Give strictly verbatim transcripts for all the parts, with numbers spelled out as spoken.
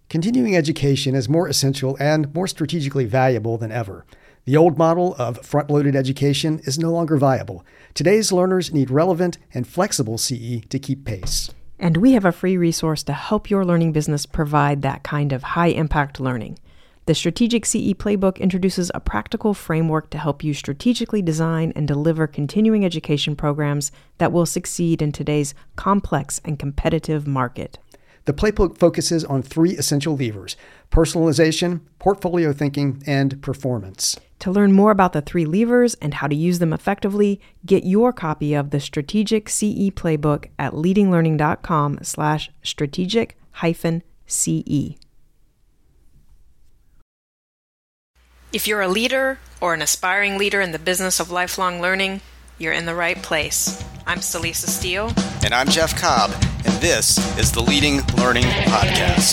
Continuing education is more essential and more strategically valuable than ever. The old model of front-loaded education is no longer viable. Today's learners need relevant and flexible C E to keep pace. And we have a free resource to help your learning business provide that kind of high-impact learning. The Strategic C E Playbook introduces a practical framework to help you strategically design and deliver continuing education programs that will succeed in today's complex and competitive market. The playbook focuses on three essential levers: personalization, portfolio thinking, and performance. To learn more about the three levers and how to use them effectively, get your copy of the Strategic C E Playbook at leadinglearning.com slash strategic hyphen CE. If you're a leader or an aspiring leader in the business of lifelong learning, you're in the right place. I'm Celisa Steele. And I'm Jeff Cobb, and this is the Leading Learning Podcast.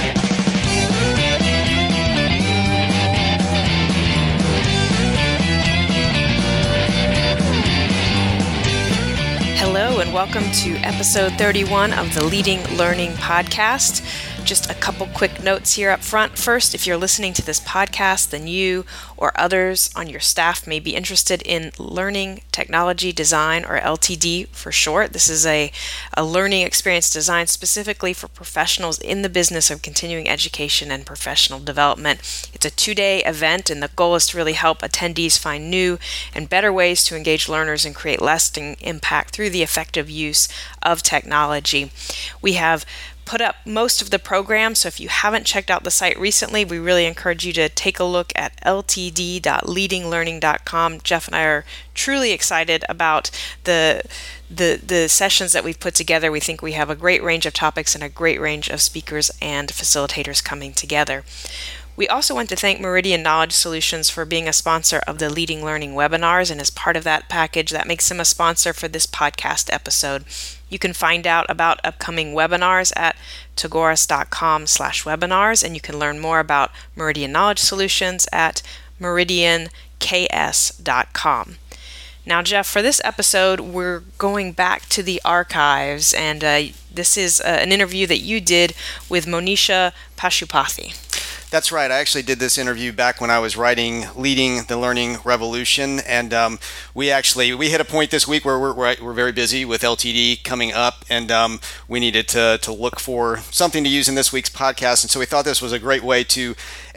Hello, and welcome to episode thirty-one of the Leading Learning Podcast. Just a couple quick notes here up front. First, if you're listening to this podcast, then you or others on your staff may be interested in learning technology design, or L T D for short. This is a, a learning experience designed specifically for professionals in the business of continuing education and professional development. It's a two-day event, and the goal is to really help attendees find new and better ways to engage learners and create lasting impact through the effective use of technology. We have put up most of the program, so if you haven't checked out the site recently, we really encourage you to take a look at l t d dot leading learning dot com. Jeff and I are truly excited about the the the sessions that we've put together. We think we have a great range of topics and a great range of speakers and facilitators coming together. We also want to thank Meridian Knowledge Solutions for being a sponsor of the Leading Learning webinars, and as part of that package, that makes them a sponsor for this podcast episode. You can find out about upcoming webinars at tagoras.com slash webinars, and you can learn more about Meridian Knowledge Solutions at meridian k s dot com. Now, Jeff, for this episode, we're going back to the archives, and uh, this is uh, an interview that you did with Monisha Pashupathy. That's right. I actually did this interview back when I was writing Leading the Learning Revolution, and um, we actually we hit a point this week where we're we're, we're very busy with L T D coming up, and um, we needed to to look for something to use in this week's podcast, and so we thought this was a great way to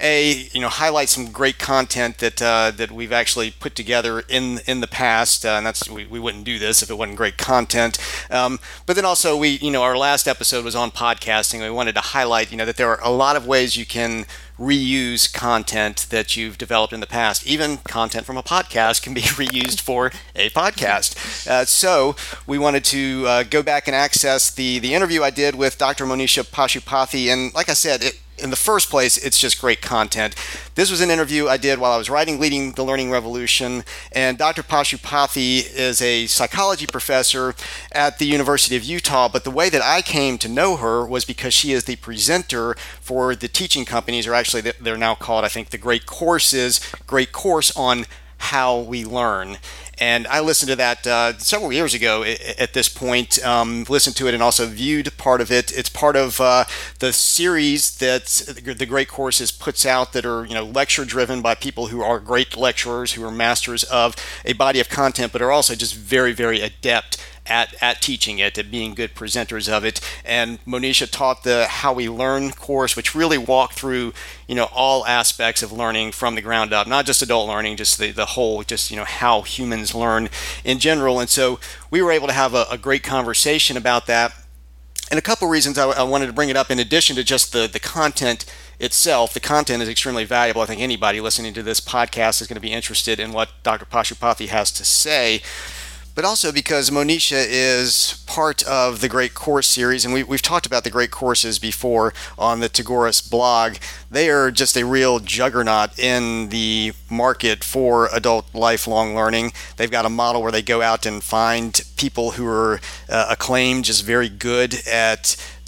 a you know highlight some great content that uh, that we've actually put together in in the past, uh, and that's we, we wouldn't do this if it wasn't great content. Um, but then also we you know our last episode was on podcasting. We wanted to highlight you know that there are a lot of ways you can reuse content that you've developed in the past. Even content from a podcast can be reused for a podcast. Uh, so we wanted to uh, go back and access the, the interview I did with Doctor Monisha Pashupathy. And like I said, it, in the first place, it's just great content. This was an interview I did while I was writing Leading the Learning Revolution, and Doctor Pashupathy is a psychology professor at the University of Utah, but the way that I came to know her was because she is the presenter for the teaching companies, or actually they're now called, I think, the Great Courses, Great Course on How We Learn. And I listened to that uh, several years ago at this point, um, listened to it and also viewed part of it. It's part of uh, the series that the Great Courses puts out that are, you know, lecture driven by people who are great lecturers, who are masters of a body of content, but are also just very, very adept at at teaching it, at being good presenters of it. And Monisha taught the How We Learn course, which really walked through, you know, all aspects of learning from the ground up, not just adult learning, just the, the whole, just, you know, how humans learn in general. And so we were able to have a, a great conversation about that. And a couple reasons I, I wanted to bring it up, in addition to just the, the content itself. The content is extremely valuable. I think anybody listening to this podcast is going to be interested in what Doctor Pashupathy has to say. But also because Monisha is part of the Great Course series, and we, we've talked about the Great Courses before on the Tagoras blog. They are just a real juggernaut in the market for adult lifelong learning. They've got a model where they go out and find people who are uh, acclaimed, just very good at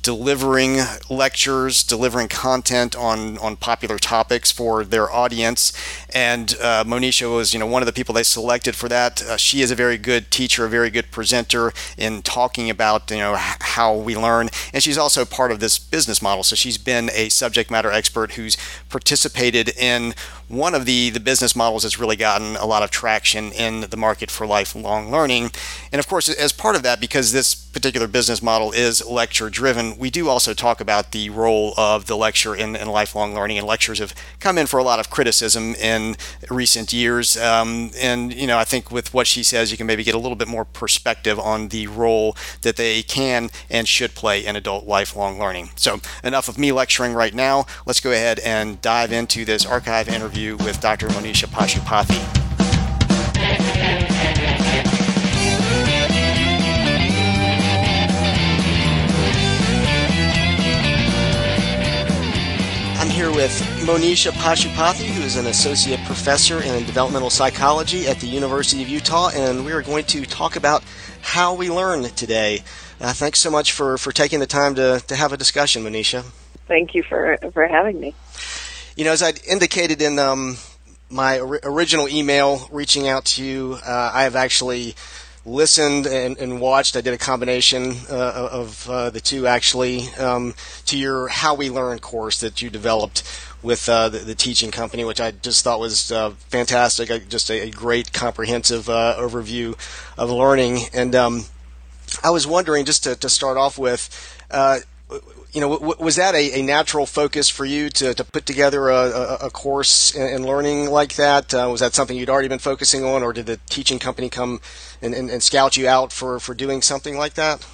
delivering lectures, delivering content on, on popular topics for their audience. And uh, Monisha was, you know, one of the people they selected for that. Uh, she is a very good teacher, a very good presenter in talking about, you know, h- how we learn. And she's also part of this business model. So she's been a subject matter expert who's participated in one of the, the business models that's really gotten a lot of traction in the market for lifelong learning. And of course, as part of that, because this particular business model is lecture driven, we do also talk about the role of the lecture in, in lifelong learning. And lectures have come in for a lot of criticism in recent years. Um, and, you know, I think with what she says, you can maybe get a little bit more perspective on the role that they can and should play in adult lifelong learning. So enough of me lecturing right now. Let's go ahead and dive into this archive interview with Doctor Monisha Pashupathy. I'm here with Monisha Pashupathy, who is an associate professor in developmental psychology at the University of Utah, and we are going to talk about how we learn today. Uh, thanks so much for, for taking the time to, to have a discussion, Monisha. Thank you for, for having me. You know, as I indicated in um, my or- original email reaching out to you, uh, I have actually listened and, and watched. I did a combination uh, of uh, the two, actually, um, to your How We Learn course that you developed with uh, the, the teaching company, which I just thought was uh, fantastic, uh, just a, a great comprehensive uh, overview of learning. And um, I was wondering, just to, to start off with, uh, you know, w- was that a, a natural focus for you to, to put together a, a, a course in, in learning like that? Uh, was that something you'd already been focusing on, or did the teaching company come and, and, and scout you out for, for doing something like that?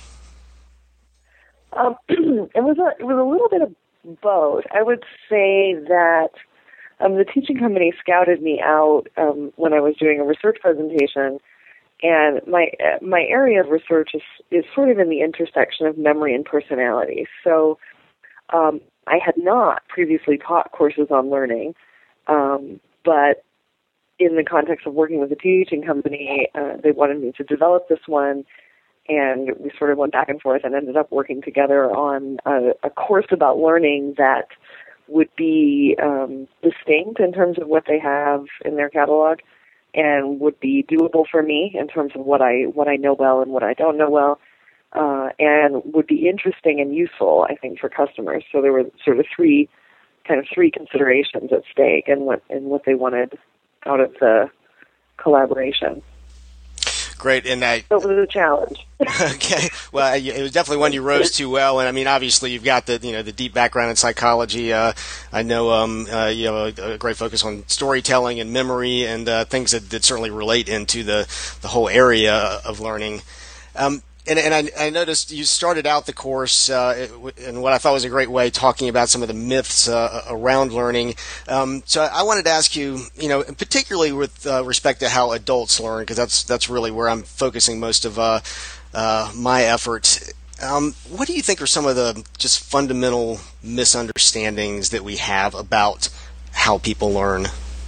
Um, it was a it was a little bit of both. I would say that um, the teaching company scouted me out um, when I was doing a research presentation. And my my area of research is, is sort of in the intersection of memory and personality. So um, I had not previously taught courses on learning, um, but in the context of working with a teaching company, uh, they wanted me to develop this one, and we sort of went back and forth and ended up working together on a, a course about learning that would be um, distinct in terms of what they have in their catalog, and would be doable for me in terms of what I what I know well and what I don't know well, uh, and would be interesting and useful, I think, for customers. So there were sort of three, kind of three considerations at stake, and what and what they wanted out of the collaboration. Great, and I. So it was a challenge. Okay, well, it was definitely one you rose to well, and I mean, obviously, you've got the you know the deep background in psychology. Uh, I know um, uh, you have a, a great focus on storytelling and memory, and uh, things that, that certainly relate into the the whole area of learning. Um, And, and I, I noticed you started out the course uh, in what I thought was a great way, talking about some of the myths uh, around learning. Um, so I wanted to ask you, you know, particularly with uh, respect to how adults learn, because that's that's really where I'm focusing most of uh, uh, my efforts. Um, what do you think are some of the just fundamental misunderstandings that we have about how people learn?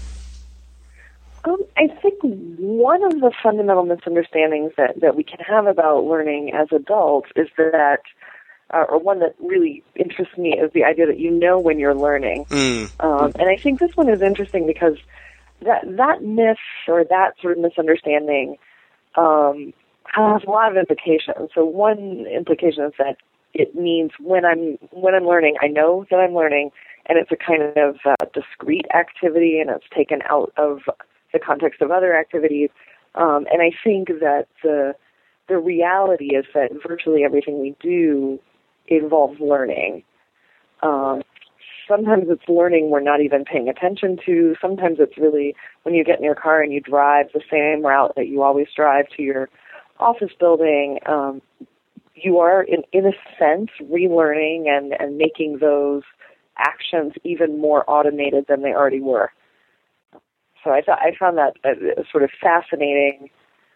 Um, I think one of the fundamental misunderstandings that, that we can have about learning as adults is that, uh, or one that really interests me, is the idea that you know when you're learning. Mm. Um, and I think this one is interesting because that that myth or that sort of misunderstanding um, has a lot of implications. So one implication is that it means when I'm when I'm learning, I know that I'm learning, and it's a kind of uh, discrete activity, and it's taken out of the context of other activities. Um, and I think that the the reality is that virtually everything we do involves learning. Um, sometimes it's learning we're not even paying attention to. Sometimes it's really when you get in your car and you drive the same route that you always drive to your office building. Um, you are, in, in a sense, relearning and, and making those actions even more automated than they already were. So I thought I found that a, a sort of fascinating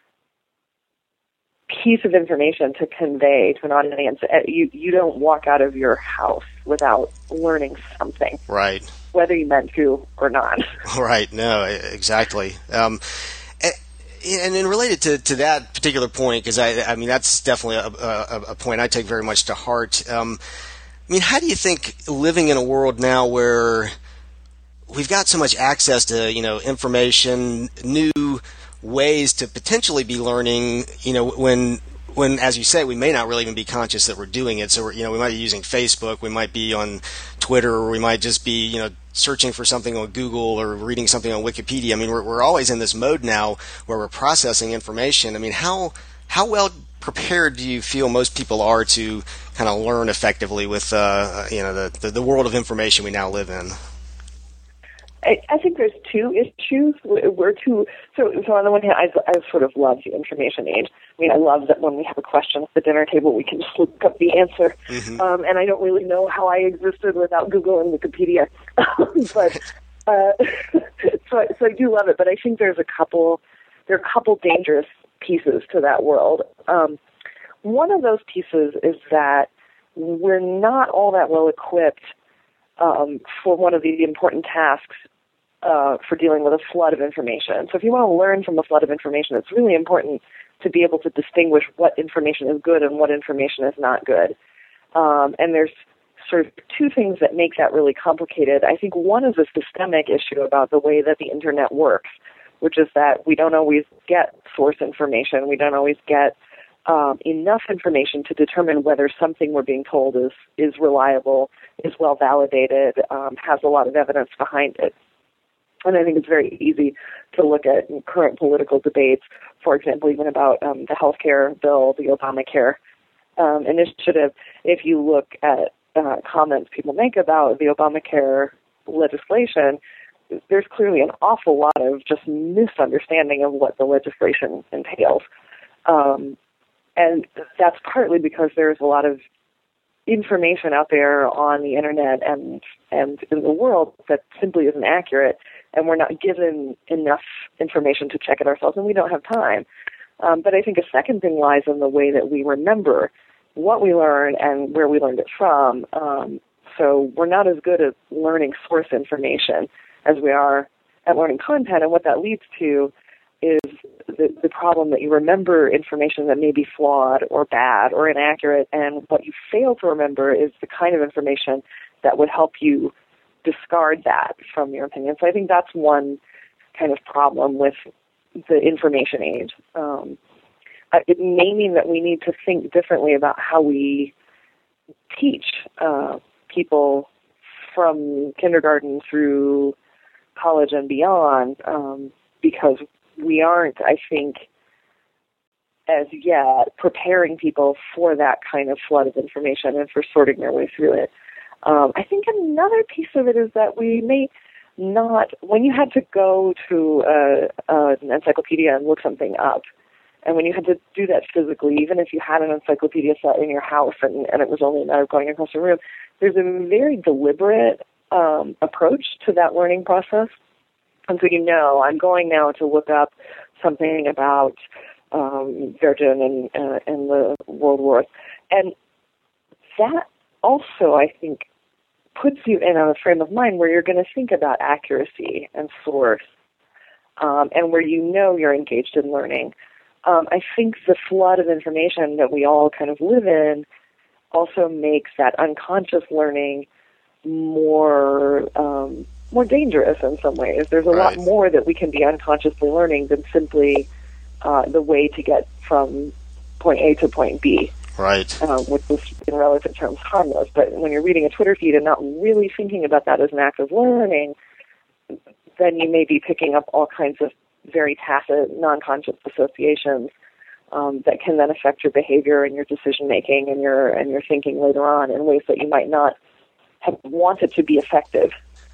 piece of information to convey to an audience. You you don't walk out of your house without learning something, right? Whether you meant to or not. Right. No, exactly. Um, and then related to, to that particular point, because I, I mean, that's definitely a, a, a point I take very much to heart. Um, I mean, how do you think living in a world now where we've got so much access to, you know, information, new ways to potentially be learning, you know, when, when, as you say, we may not really even be conscious that we're doing it. So, we're, you know, we might be using Facebook, we might be on Twitter, or we might just be, you know, searching for something on Google or reading something on Wikipedia. I mean, we're, we're always in this mode now where we're processing information. I mean, how, how well prepared do you feel most people are to kind of learn effectively with, uh, you know, the, the, the world of information we now live in? I, I think there's two issues. We're two. So, so on the one hand, I, I sort of love the information age. I mean, I love that when we have a question at the dinner table, we can just look up the answer. Mm-hmm. Um, and I don't really know how I existed without Google and Wikipedia. but uh, so, I, so I do love it. But I think there's a couple. There are a couple dangerous pieces to that world. Um, one of those pieces is that we're not all that well equipped Um, for one of the important tasks uh, for dealing with a flood of information. So if you want to learn from a flood of information, it's really important to be able to distinguish what information is good and what information is not good. Um, and there's sort of two things that make that really complicated. I think one is a systemic issue about the way that the internet works, which is that we don't always get source information. We don't always get Um, enough information to determine whether something we're being told is, is reliable, is well validated, um, has a lot of evidence behind it. And I think it's very easy to look at current political debates, for example, even about um, the healthcare bill, the Obamacare um, initiative. If you look at uh, comments people make about the Obamacare legislation, there's clearly an awful lot of just misunderstanding of what the legislation entails. Um, And that's partly because there's a lot of information out there on the internet and and in the world that simply isn't accurate, and we're not given enough information to check it ourselves, and we don't have time. Um, but I think a second thing lies in the way that we remember what we learn and where we learned it from. Um, so we're not as good at learning source information as we are at learning content, and what that leads to is the, the problem that you remember information that may be flawed or bad or inaccurate, and what you fail to remember is the kind of information that would help you discard that from your opinion. So I think that's one kind of problem with the information age. Um, it may mean that we need to think differently about how we teach uh, people from kindergarten through college and beyond, um, because we aren't, I think, as yet preparing people for that kind of flood of information and for sorting their way through it. Um, I think another piece of it is that we may not, when you had to go to uh, uh, an encyclopedia and look something up, and when you had to do that physically, even if you had an encyclopedia set in your house and, and it was only a matter of going across the room, there's a very deliberate um, approach to that learning process. And so you know, I'm going now to look up something about um, Virgin and, uh, and the World War. And that also, I think, puts you in a frame of mind where you're going to think about accuracy and source, um, and where you know you're engaged in learning. Um, I think the flood of information that we all kind of live in also makes that unconscious learning more um, more dangerous in some ways. There's a right. lot more that we can be unconsciously learning than simply uh, the way to get from point A to point B. Right. Um, which is, in relative terms, harmless. But when you're reading a Twitter feed and not really thinking about that as an act of learning, then you may be picking up all kinds of very tacit, non-conscious associations um, that can then affect your behavior and your decision-making and your and your thinking later on in ways that you might not have wanted to be effective.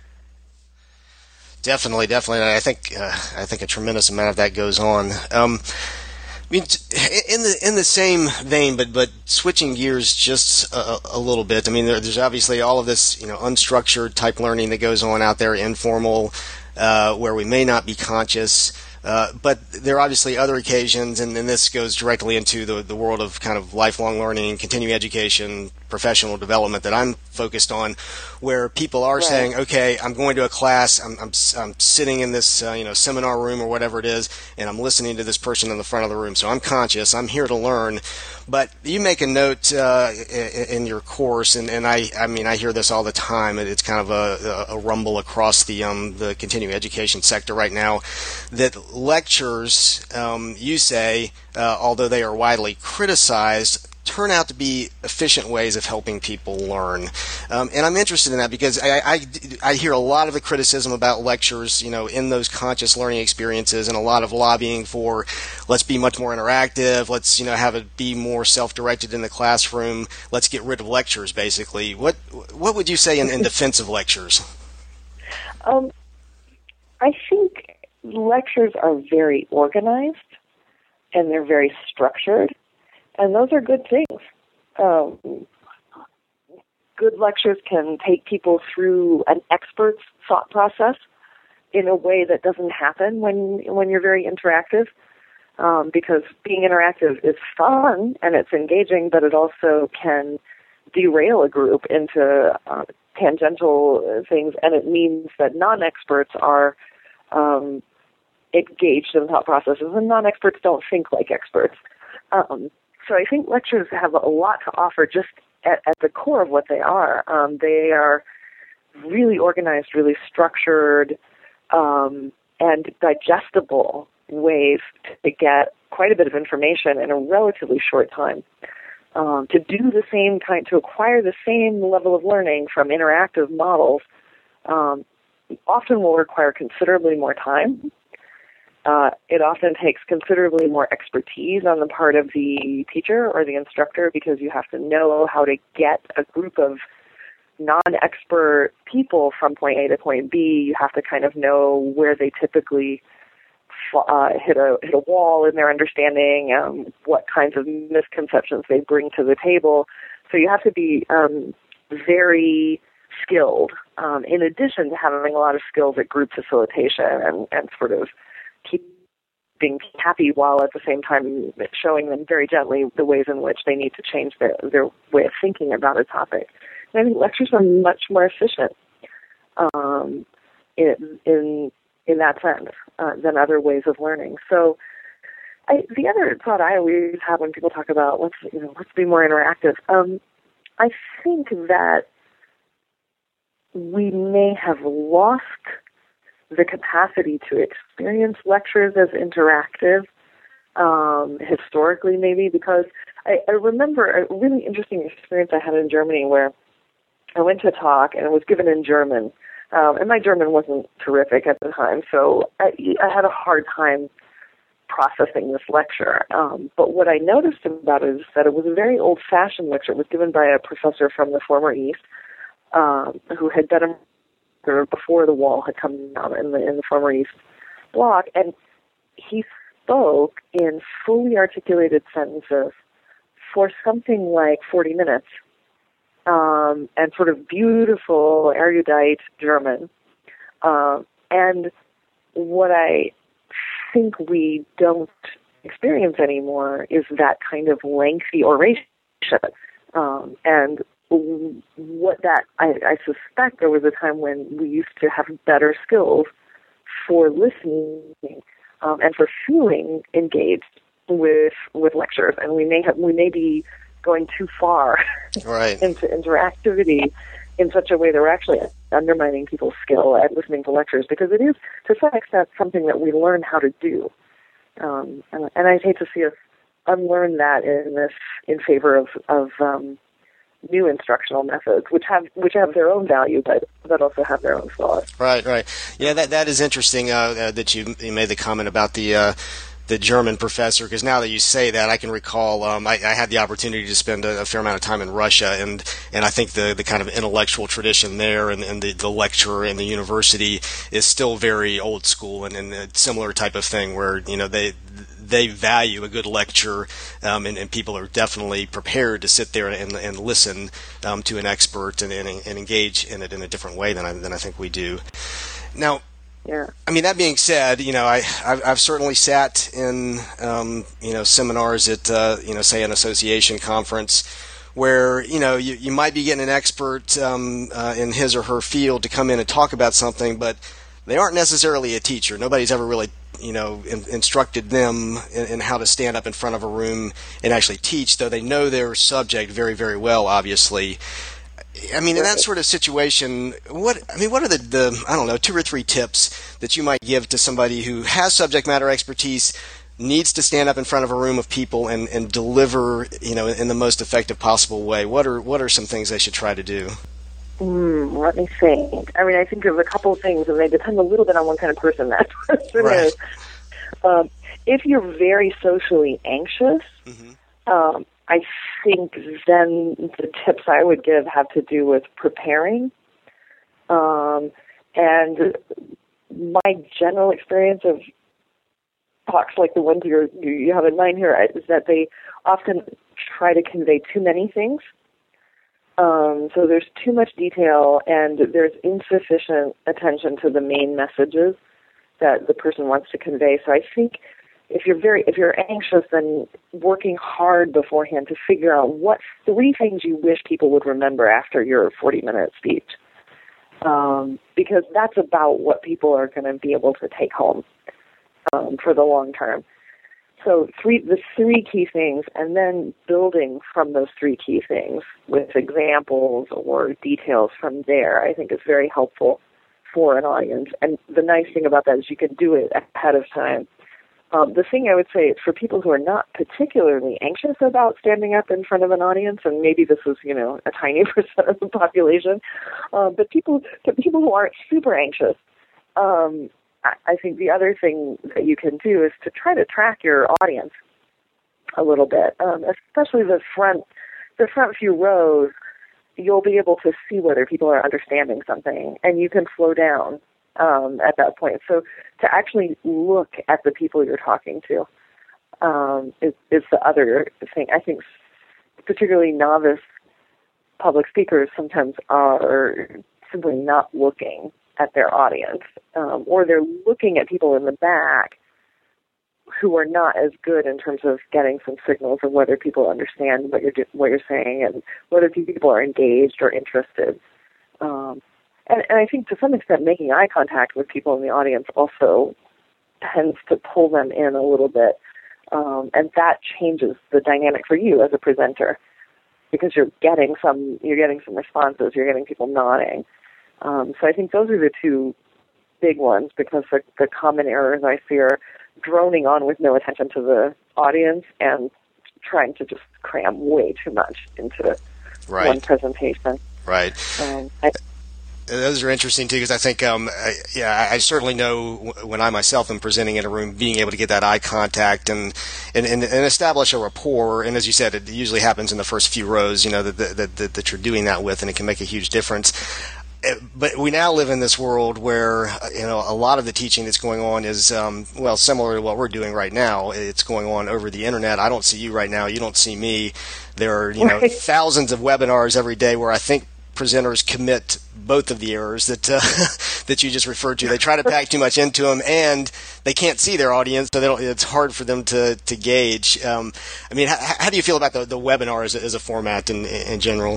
Definitely, definitely. I think uh, I think a tremendous amount of that goes on. Um, I mean, in the in the same vein, but but switching gears just a, a little bit. I mean, there, there's obviously all of this, you know, unstructured type learning that goes on out there, informal, uh, where we may not be conscious. Uh, but there are obviously other occasions, and, and this goes directly into the, the world of kind of lifelong learning, continuing education, professional development that I'm focused on, where people are right. saying, okay, I'm going to a class, I'm, I'm, I'm sitting in this uh, you know seminar room or whatever it is, and I'm listening to this person in the front of the room. So I'm conscious, I'm here to learn. But you make a note uh, in your course, and, and I, I mean, I hear this all the time. It's kind of a, a rumble across the um, the continuing education sector right now, that lectures, um, you say, uh, although they are widely criticized, turn out to be efficient ways of helping people learn. Um, and I'm interested in that because I, I, I hear a lot of the criticism about lectures, you know, in those conscious learning experiences, and a lot of lobbying for let's be much more interactive, let's, you know, have it be more self-directed in the classroom, let's get rid of lectures, basically. What what would you say in, in defense of lectures? Um, I think lectures are very organized and they're very structured. And those are good things. Um, good lectures can take people through an expert's thought process in a way that doesn't happen when when you're very interactive. Um, because being interactive is fun and it's engaging, but it also can derail a group into uh, tangential things, and it means that non-experts are um, engaged in thought processes, and non-experts don't think like experts. Um, So I think lectures have a lot to offer just at, at the core of what they are. Um, they are really organized, really structured, um, and digestible ways to get quite a bit of information in a relatively short time. Um, to do the same kind, to acquire the same level of learning from interactive models um, often will require considerably more time. Uh, it often takes considerably more expertise on the part of the teacher or the instructor, because you have to know how to get a group of non-expert people from point A to point B. You have to kind of know where they typically uh, hit a hit a wall in their understanding, um, what kinds of misconceptions they bring to the table. So you have to be um, very skilled, um, in addition to having a lot of skills at group facilitation and, and sort of keep being happy while at the same time showing them very gently the ways in which they need to change their, their way of thinking about a topic. And I think lectures are much more efficient um, in, in in that sense uh, than other ways of learning. So I, the other thought I always have when people talk about let's you know let's be more interactive, um, I think that we may have lost the capacity to experience lectures as interactive, um, historically maybe, because I, I remember a really interesting experience I had in Germany where I went to a talk and it was given in German, um, and my German wasn't terrific at the time, so I, I had a hard time processing this lecture. Um, but what I noticed about it is that it was a very old-fashioned lecture. It was given by a professor from the former East um, who had been a before the wall had come down in the in the former East Bloc, and he spoke in fully articulated sentences for something like forty minutes, um, and sort of beautiful, erudite German. Uh, and what I think we don't experience anymore is that kind of lengthy oration. Um, and what that, I, I suspect there was a time when we used to have better skills for listening um, and for feeling engaged with with lectures, and we may have we may be going too far right. into interactivity in such a way that we're actually undermining people's skill at listening to lectures, because it is to some extent something that we learn how to do, um, and, and I'd hate to see us unlearn that in this in favor of of um, new instructional methods, which have which have their own value, but that also have their own flaws. Right, right. Yeah, that that is interesting uh, uh, that you, you made the comment about the uh, the German professor, because now that you say that, I can recall um, I, I had the opportunity to spend a, a fair amount of time in Russia, and, and I think the, the kind of intellectual tradition there and, and the, the lecture in the university is still very old school and, and a similar type of thing where, you know, they they value a good lecture, um, and, and people are definitely prepared to sit there and, and listen um, to an expert and, and, and engage in it in a different way than I, than I think we do. Now, Yeah. I mean, that being said, you know, I, I've, I've certainly sat in, um, you know, seminars at, uh, you know, say an association conference where, you know, you, you might be getting an expert um, uh, in his or her field to come in and talk about something, but they aren't necessarily a teacher. Nobody's ever really, you know, in, instructed them in, in how to stand up in front of a room and actually teach, though they know their subject very, very well, obviously. I mean, in that sort of situation, what I mean, what are the, the I don't know, two or three tips that you might give to somebody who has subject matter expertise, needs to stand up in front of a room of people and, and deliver, you know, in the most effective possible way? What are what are some things they should try to do? Mm, let me think. I mean, I think there's a couple of things, and they depend a little bit on what kind of person that person right. is. Um, if you're very socially anxious, mm-hmm. um, I think then the tips I would give have to do with preparing. Um, and my general experience of talks like the ones you're, you have in mind here is that they often try to convey too many things. Um, so there's too much detail and there's insufficient attention to the main messages that the person wants to convey. So I think if you're very, if you're anxious, then working hard beforehand to figure out what three things you wish people would remember after your forty-minute speech, um, because that's about what people are going to be able to take home um, for the long term. So three, the three key things, and then building from those three key things with examples or details from there, I think is very helpful for an audience. And the nice thing about that is you can do it ahead of time. Um, the thing I would say is for people who are not particularly anxious about standing up in front of an audience, and maybe this is, you know, a tiny percent of the population, uh, but people, but people who aren't super anxious, um, I, I think the other thing that you can do is to try to track your audience a little bit, um, especially the front, the front few rows. You'll be able to see whether people are understanding something, and you can slow down um, at that point. So to actually look at the people you're talking to um, is, is the other thing. I think particularly novice public speakers sometimes are simply not looking at their audience, um, or they're looking at people in the back who are not as good in terms of getting some signals of whether people understand what you're do- what you're saying and whether people are engaged or interested. Um, and, and I think to some extent making eye contact with people in the audience also tends to pull them in a little bit, um, and that changes the dynamic for you as a presenter because you're getting some you're getting some responses, you're getting people nodding. Um, so I think those are the two big ones because the, the common errors I see are droning on with no attention to the audience and trying to just cram way too much into right. one presentation. Right. Um, I, Those are interesting too, because I think, um, I, yeah, I certainly know when I myself am presenting in a room, being able to get that eye contact and and, and, and establish a rapport. And as you said, it usually happens in the first few rows, you know, that that, that that you're doing that with, and it can make a huge difference. But we now live in this world where, you know, a lot of the teaching that's going on is, um, well, similar to what we're doing right now. It's going on over the internet. I don't see you right now. You don't see me. There are, you know, right. thousands of webinars every day where I think presenters commit both of the errors that uh, that you just referred to. They try to pack too much into them, and they can't see their audience, so they don't, it's hard for them to to gauge. Um, I mean, how, how do you feel about the, the webinar as a, as a format in, in general?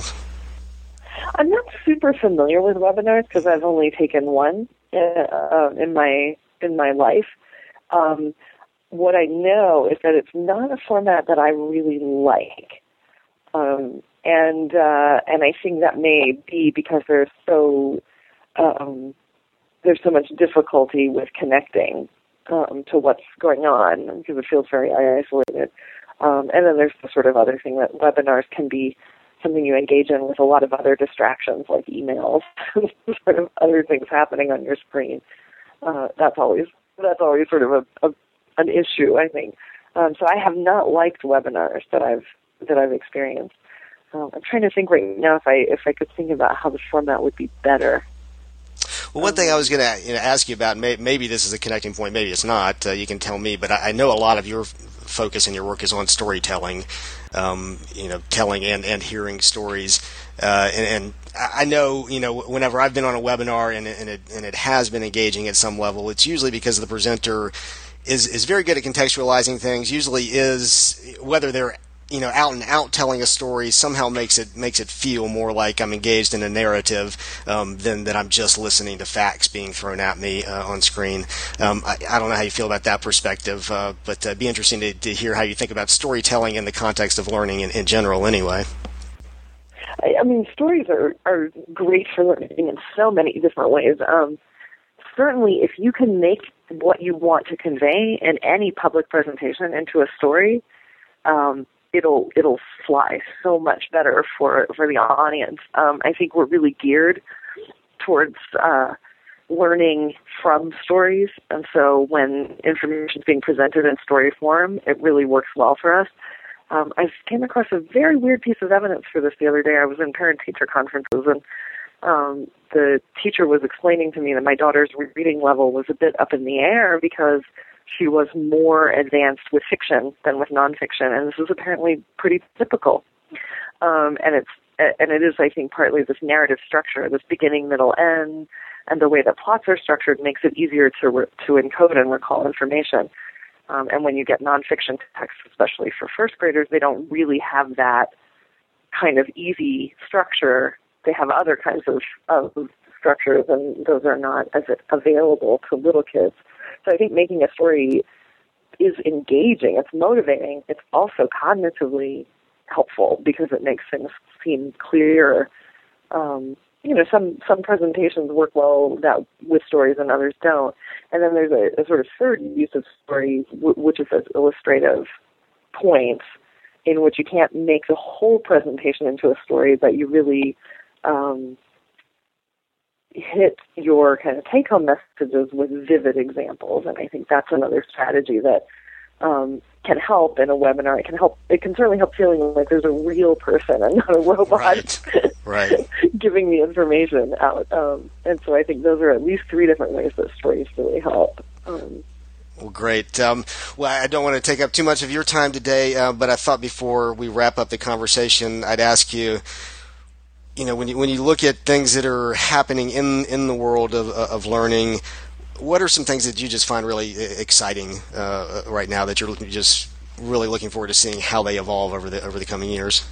I'm not super familiar with webinars because I've only taken one uh, in my in my life. Um, what I know is that it's not a format that I really like, um, and uh, and I think that may be because there's so um, there's so much difficulty with connecting um, to what's going on because it feels very isolated. Um, and then there's the sort of other thing that webinars can be something you engage in with a lot of other distractions like emails, sort of other things happening on your screen. Uh, that's always that's always sort of a, a an issue, I think. Um, so I have not liked webinars that I've that I've experienced. Um, I'm trying to think right now if I if I could think about how the format would be better. Well, one thing I was going to you know, ask you about, may, maybe this is a connecting point, maybe it's not. Uh, you can tell me, but I, I know a lot of your focus in your work is on storytelling, um, you know, telling and, and hearing stories. Uh, and, and I know, you know, whenever I've been on a webinar and it, and it, and it has been engaging at some level, it's usually because the presenter is, is very good at contextualizing things, usually is, whether they're, you know, out and out telling a story somehow makes it makes it feel more like I'm engaged in a narrative um, than that I'm just listening to facts being thrown at me uh, on screen. Um, I, I don't know how you feel about that perspective, uh, but it'd be interesting to, to hear how you think about storytelling in the context of learning in, in general anyway. I, I mean, stories are, are great for learning in so many different ways. Um, certainly, if you can make what you want to convey in any public presentation into a story, um, it'll it'll fly so much better for for the audience. Um, I think we're really geared towards uh, learning from stories, and so when information is being presented in story form, it really works well for us. Um, I came across a very weird piece of evidence for this the other day. I was in parent-teacher conferences, and um, the teacher was explaining to me that my daughter's reading level was a bit up in the air because she was more advanced with fiction than with nonfiction, and this is apparently pretty typical. Um, and it's and it is, I think, partly this narrative structure, this beginning, middle, end, and the way that plots are structured makes it easier to re- to encode and recall information. Um, and when you get nonfiction texts, especially for first graders, they don't really have that kind of easy structure. They have other kinds of, of structures, and those are not as available to little kids. So I think making a story is engaging, it's motivating, it's also cognitively helpful because it makes things seem clearer. Um, you know, some, some presentations work well that with stories and others don't. And then there's a, a sort of third use of stories, w- which is as illustrative points in which you can't make the whole presentation into a story, but you really um, hit your kind of take-home messages with vivid examples. And I think that's another strategy that um, can help in a webinar. It can help. It can certainly help feeling like there's a real person and not a robot right. Right. giving the information out. Um, and so I think those are at least three different ways that stories really help. Um, Well, great. Um, well, I don't want to take up too much of your time today, uh, but I thought before we wrap up the conversation, I'd ask you, you know, when you when you look at things that are happening in, in the world of of learning, what are some things that you just find really exciting uh, right now that you're just really looking forward to seeing how they evolve over the over the coming years?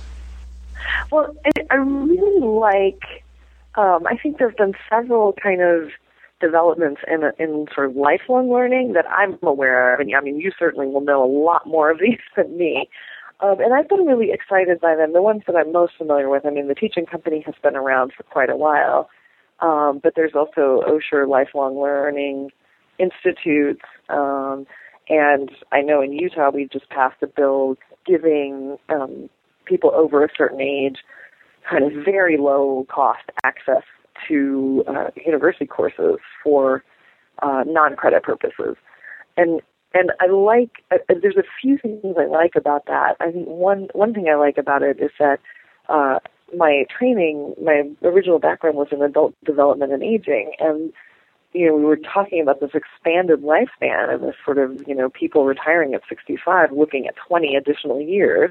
Well, I really like. Um, I think there've been several kind of developments in in sort of lifelong learning that I'm aware of, and I mean, you certainly will know a lot more of these than me. Um, and I've been really excited by them. The ones that I'm most familiar with, I mean, the Teaching Company has been around for quite a while, um, but there's also Osher Lifelong Learning Institutes, um, and I know in Utah we just passed a bill giving um, people over a certain age kind of very low-cost access to uh, university courses for uh, non-credit purposes. And and I like, uh, there's a few things I like about that. I think one, one thing I like about it is that uh, my training, my original background was in adult development and aging, and you know, we were talking about this expanded lifespan and this sort of, you know, people retiring at sixty-five looking at twenty additional years.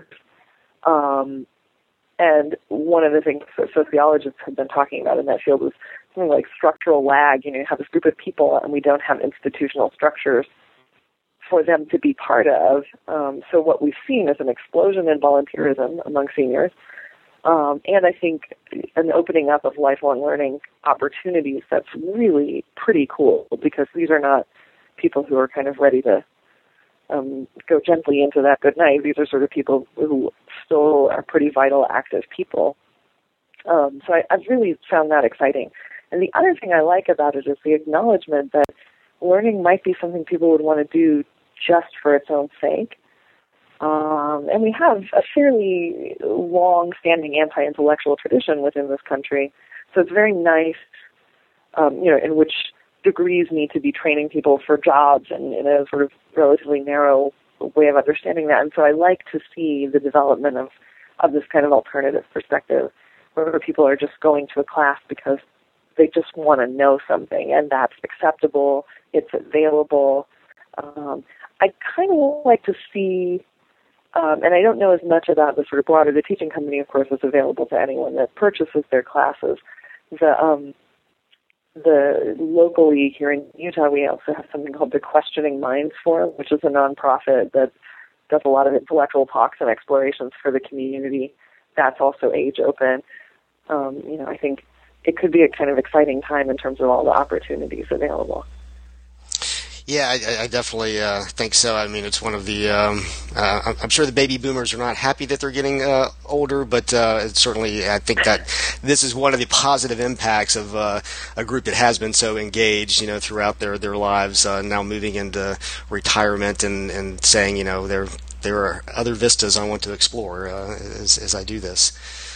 Um, And one of the things that sociologists have been talking about in that field is something like structural lag. You know, you have this group of people and we don't have institutional structures for them to be part of. Um, so what we've seen is an explosion in volunteerism among seniors. Um, and I think an opening up of lifelong learning opportunities that's really pretty cool, because these are not people who are kind of ready to Um, go gently into that good night. These are sort of people who still are pretty vital, active people. Um, so I, I've really found that exciting. And the other thing I like about it is the acknowledgement that learning might be something people would want to do just for its own sake. Um, and we have a fairly long-standing anti-intellectual tradition within this country. So it's very nice, um, you know, in which degrees need to be training people for jobs and in a sort of relatively narrow way of understanding that. And so I like to see the development of, of this kind of alternative perspective where people are just going to a class because they just want to know something, and that's acceptable, it's available, Um, I kind of like to see, um, and I don't know as much about the sort of broader, the teaching company, of course, is available to anyone that purchases their classes. The, um, the locally here in Utah, we also have something called the Questioning Minds Forum, which is a nonprofit that does a lot of intellectual talks and explorations for the community. That's also age open. Um, you know, I think it could be a kind of exciting time in terms of all the opportunities available. Yeah, I, I definitely uh, think so. I mean, it's one of the. Um, uh, I'm sure the baby boomers are not happy that they're getting uh, older, but uh, it's certainly, I think that this is one of the positive impacts of uh, a group that has been so engaged, you know, throughout their their lives. Uh, now moving into retirement and, and saying, you know, there there are other vistas I want to explore uh, as as I do this.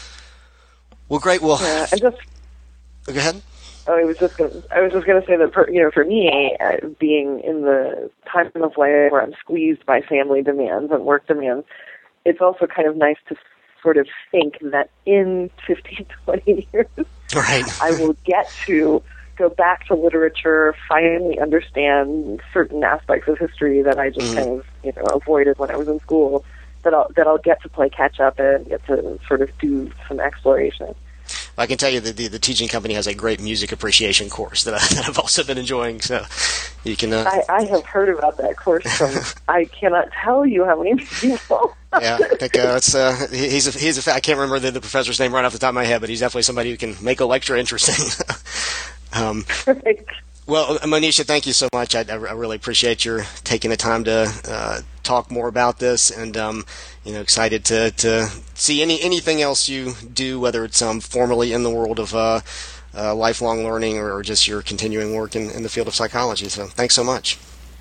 Well, great. Well, yeah, and just go ahead. Oh, I was just gonna, I was just going to say that, for, you know, for me, uh, being in the time of life where I'm squeezed by family demands and work demands, it's also kind of nice to sort of think that in fifteen, twenty years, right. I will get to go back to literature, finally understand certain aspects of history that I just mm. kind of, you know, avoided when I was in school, that I'll, that I'll get to play catch up and get to sort of do some exploration. I can tell you that the, the teaching company has a great music appreciation course that, I, that I've also been enjoying. So you can. Uh, I, I have heard about that course from. I cannot tell you how many people. Yeah, I think uh, it's uh, he's a, he's a, I can't remember the, the professor's name right off the top of my head, but he's definitely somebody who can make a lecture interesting. um, right. Well, Monisha, thank you so much. I, I really appreciate your taking the time to uh, talk more about this, and um, you know, excited to, to see any anything else you do, whether it's um, formally in the world of uh, uh, lifelong learning or just your continuing work in, in the field of psychology. So, thanks so much.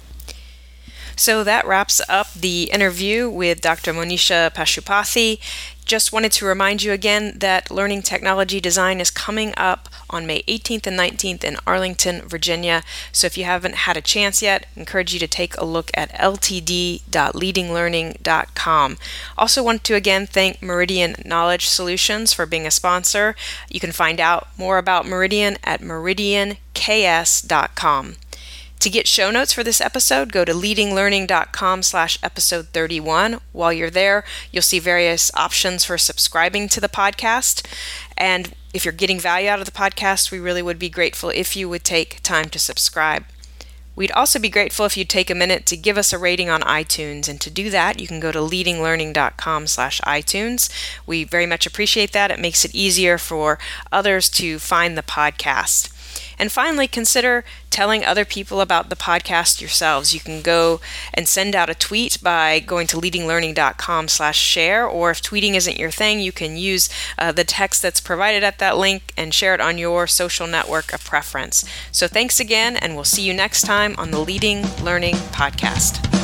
So that wraps up the interview with Doctor Monisha Pashupathy. Just wanted to remind you again that Learning Technology Design is coming up on May eighteenth and nineteenth in Arlington, Virginia. So if you haven't had a chance yet, I encourage you to take a look at l t d dot leading learning dot com. Also want to again thank Meridian Knowledge Solutions for being a sponsor. You can find out more about Meridian at meridian k s dot com. To get show notes for this episode, go to leading learning dot com slash episode thirty-one. While you're there, you'll see various options for subscribing to the podcast. And if you're getting value out of the podcast, we really would be grateful if you would take time to subscribe. We'd also be grateful if you'd take a minute to give us a rating on iTunes. And to do that, you can go to leading learning dot com slash iTunes. We very much appreciate that. It makes it easier for others to find the podcast. And finally, consider telling other people about the podcast yourselves. You can go and send out a tweet by going to leading learning dot com slash share, or if tweeting isn't your thing, you can use uh, the text that's provided at that link and share it on your social network of preference. So thanks again, and we'll see you next time on the Leading Learning Podcast.